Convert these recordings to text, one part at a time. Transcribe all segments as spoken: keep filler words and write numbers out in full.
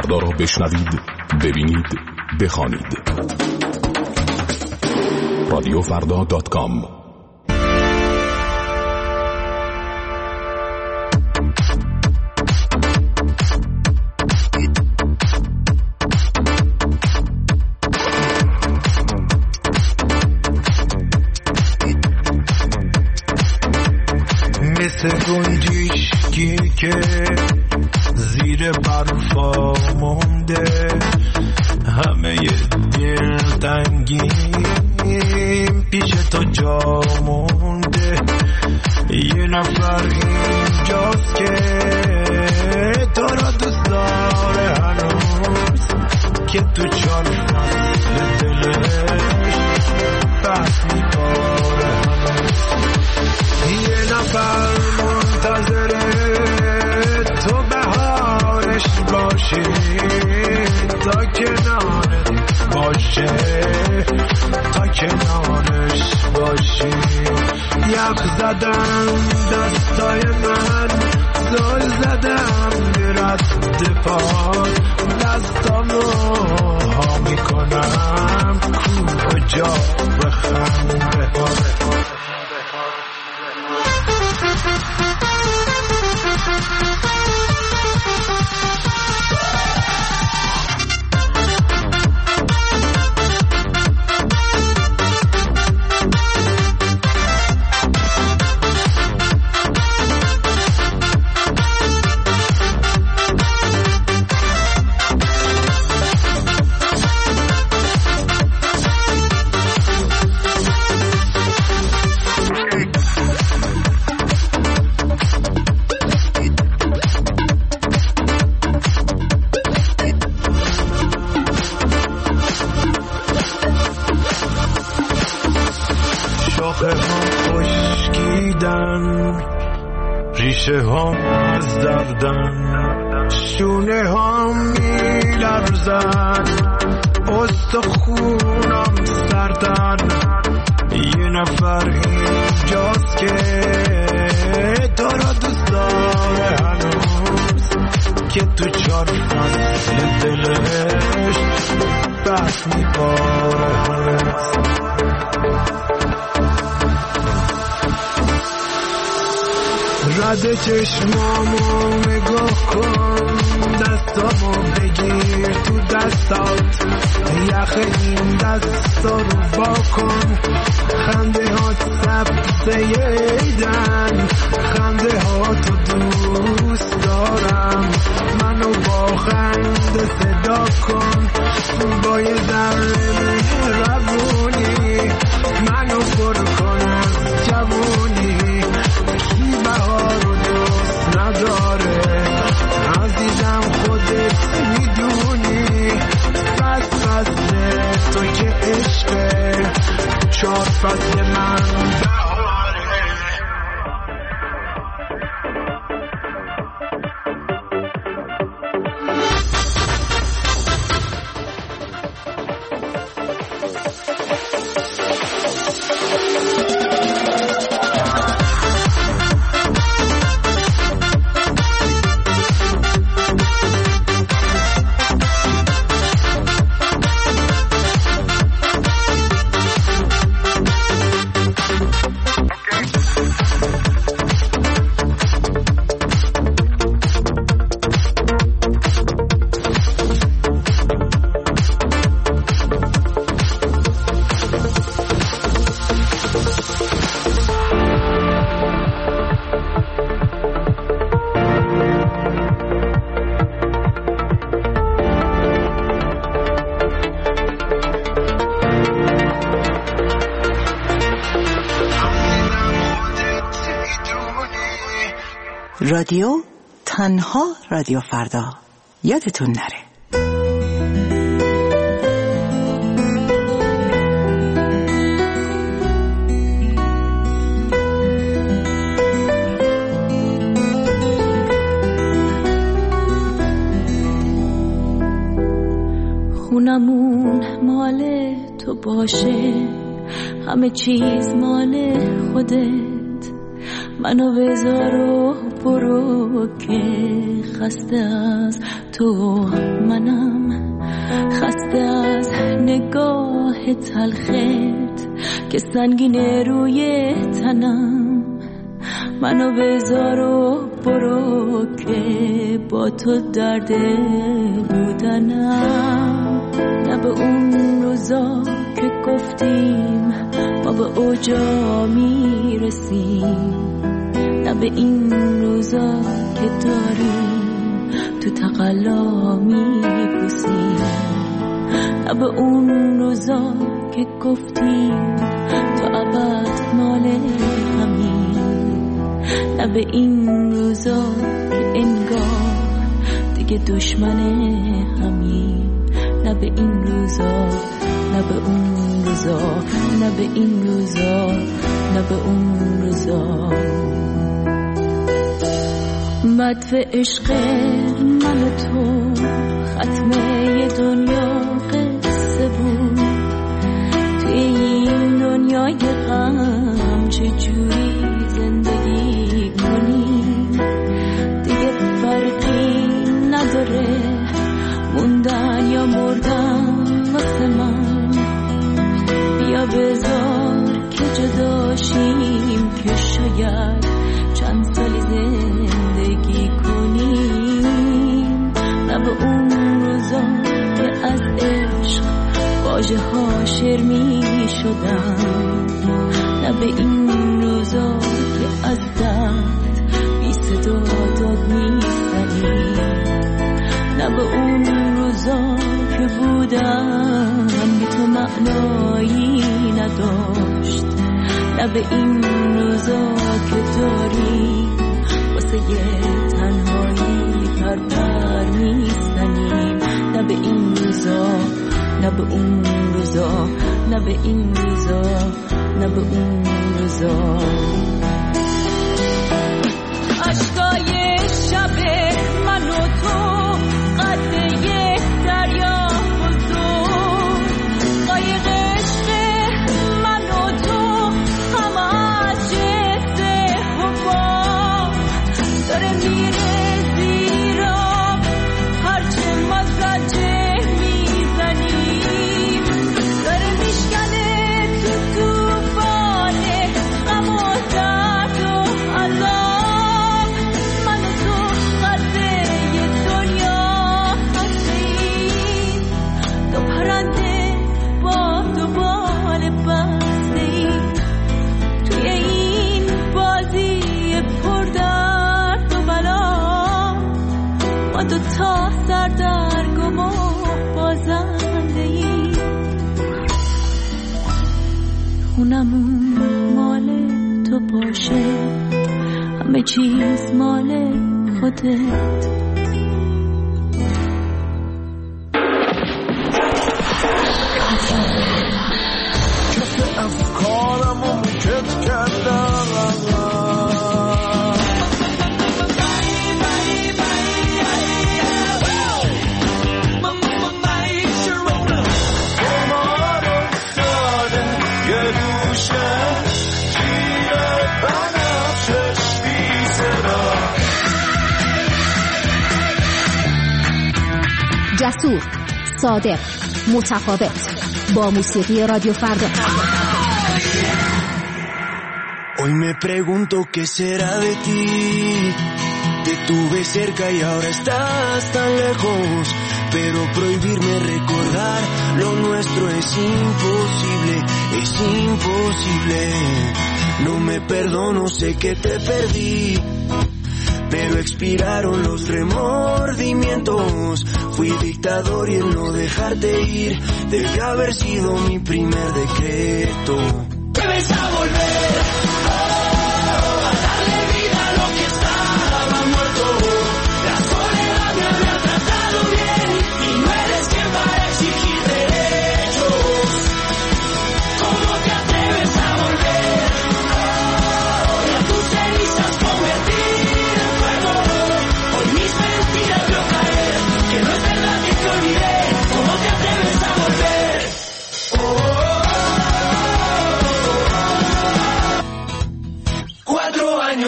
فردا را بشنوید، ببینید، بخوانید. رادیو فردا دات کام. مثل گنجشکی که زیر برفا مونده، همه دل تنگیم پیش تو جا مونده. یه نفر اینجاست که تو را دوست داره هنوز، که تو چار فصل دلش بس میباره هنوز. یه نفر منتظره تو بهارش باشی، تا کنارت باشه، تا کنارش باشی. یخ زدم دستای من، زل زدم به رد پا، دستامو ها میکنم کجا بخنده ها. شاخه هم خشکیدن، ریشه هم از دردن، شونه هم میلرزن، استخونم سردن. یه نفر اینجاست که تو را دوست داره هنوز، که تو چار فصل دلش بس میباره هنوز. رد چشمامو نگاه کن، دستامو بگیر تو دستات، یخ این دستا رو با کن. خنده ها سبزه ایدن، خنده ها تو دوست دارم، منو با خنده صدا کن. با یه ذره مهربونی منو پر کن از جوونی. کی بهار رو دوست نداره عزیزم، خودت میدونی. بس فصل تو که عشقه، چار فصل من رادیو تنها رادیو فردا، یادتون نره. خونمون مال تو باشه، همه چیز مال خودت، منو بذار و برو که خسته از تو منم، خسته از نگاه تلخت که سنگینه روی تنم. منو بذار و برو که با تو درد بودنم، نه به اون روزا که گفتیم ما به اوجا میرسیم، نه به این روزا که داریم تو تقلا میپوسیم، نه به اون روزا که گفتیم تو ابد مال همین، نه به این روزا که انگار دیگه دشمن همین، نه به این روزا، نه به اون روزا، نه به این روزا، نه به اون روزا. مدفع عشق من و تو ختمه دنیا قصه بود، توی این دنیای غم چجوری زندگی کنیم؟ دیگه فرقی نداره موندن یا مردن واسه من، بیا بذار که جداشیم که شاید چند سالی زندگی کنیم، نه به اون روزا که از عشق واژه ها شعر می شدن، نه به این روزا که از درد بی صدا داد می زنیم، نه به اون روزا که بودم بی تو معنایی نداشت، نه به این روزا که داریم واسه یه تنهایی پرپر میزنیم، نه به این روزا، نه به اون روزا، نه به این روزا، نه به اون روزا. عشقای شب من و تو قد یه دریا بزرگ، قایق عشق من و تو همه از جسه حبا داره میره زیرا، هرچه ما زجه میزنیم داره میشکنه تو توفان غم و درد و عذاب. من و تو قدر یه دنیا هستیم، دو پرنده با دو بال بستیم توی این بازی پردرد و بلا، ما دو تا سردرگم و بازنده ایم. خونمون مال تو باشه، همه چیز مال خودت، کف افکارم و مکت کردم، جسور، صادق، متفاوت، با موسیقی رادیو فردا. Hoy me pregunto qué será de ti, te tuve cerca y ahora estás tan lejos, pero prohibirme recordar lo nuestro es imposible, es imposible. No me perdono, sé que te perdí, pero expiraron los remordimientos. Fui dictador y el no dejarte ir debe haber sido mi primer decreto. Debes a volver, oh, a darle vida a lo que estaba muerto. La soledad me había tratado bien y no eres quien para exigir derechos. ¿Cómo te atreves a volver? Oh, y a tus cenizas convertir en fuego. Hoy mis mentiras veo caer, que no es verdad que te olvidé. ¿Cómo te atreves a volver? Oh, oh, oh, oh.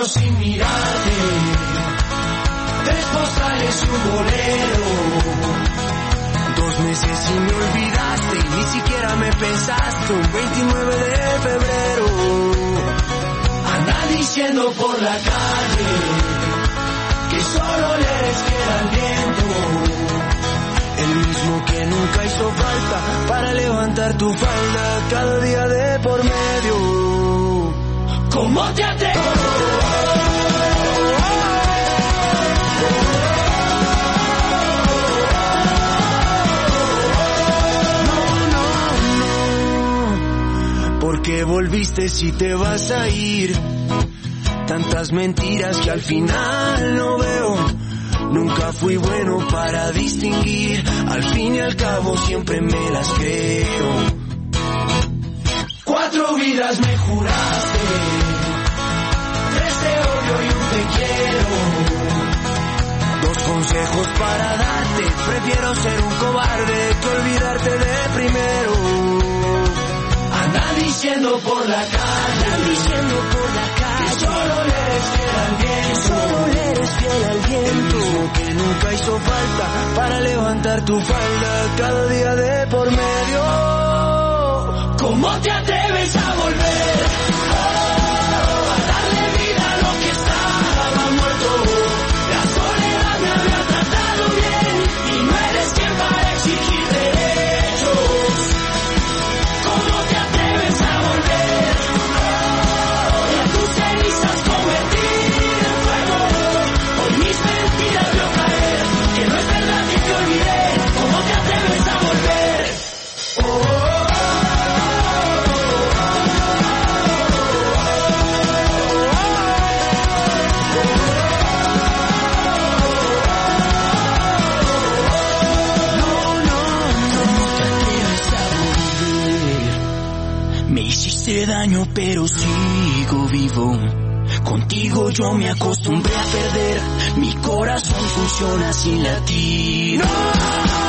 sin mirarte, tres postales y un bolero. Dos meses y me olvidaste, ni siquiera me pensaste, un veintinueve de febrero. Anda diciendo por la calle que solo le eres fiel al viento, el mismo que nunca hizo falta para levantar tu falda cada día de por medio. ¿Cómo te atreves? ¿Por qué volviste si te vas a ir? Tantas mentiras que al final no veo. Nunca fui bueno para distinguir. Al fin y al cabo siempre me las creo. Cuatro vidas me juraste, tres te odio y un te quiero. Dos consejos para darte. Prefiero ser un cobarde que olvidarte de primero. Andan diciendo por la calle, andan diciendo por la calle, que solo le eres fiel al viento, que solo le eres fiel al viento, el mismo que nunca hizo falta para levantar tu falda cada día de por medio. ¿Cómo te atreves a volver? Oh, a darle vida a lo que estaba muerto. La soledad me había tratado bien y no eres quien para exigir derechos. ¿Cómo te atreves a volver? Oh, y a tus cenizas convertir en fuego. Hoy mis mentiras veo caer, que no es verdad que te olvidé. ¿Cómo te atreves a volver? Oh, daño, pero sigo vivo. Contigo yo me acostumbré a perder. Mi corazón funciona sin latir. ¡No!